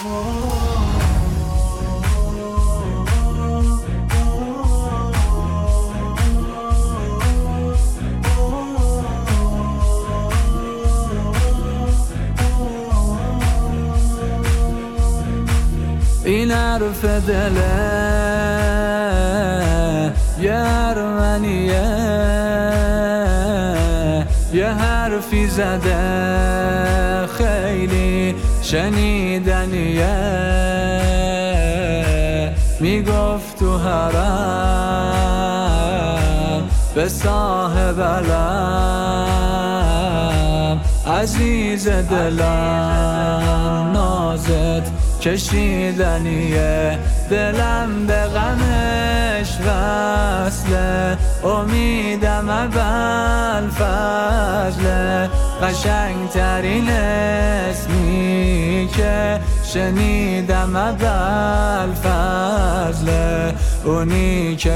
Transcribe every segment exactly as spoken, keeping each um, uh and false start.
این حرف دله یه ارمنیه، یه حرفی زده خیلی شنیدنیه. میگفت تو حرم به صاحب علم عزیز دلم نازت کشیدنیه. دلم به غمش وصله، امیدم اول فضله. قشنگ ترین اسمی که شنیدم اول فضله، اونی که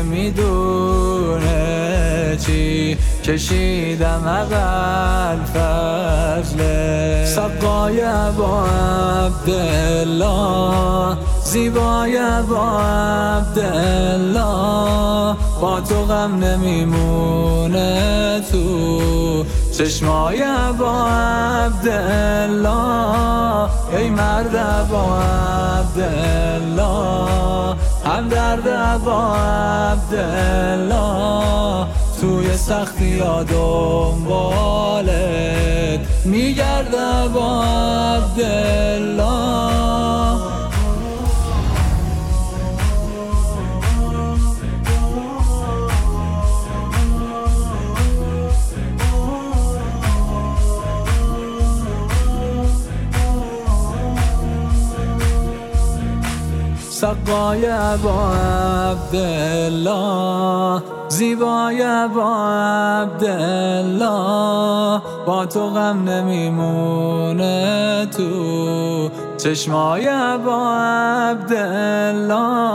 میدونه چی کشیدم اول فضله. سقای ابا عبدالله، زیبای ابا عبدالله، با تو غم نمیمونه تو چشمای ابا عبدالله. ای مرد ابا عبدالله، همدرد ابا عبدالله، توی سختی ها دنبالت میگرد ابا عبدالله. سقای ابا عبدالله، زیبای ابا عبدالله، با تو غم نمیمونه تو چشمای ابا عبدالله.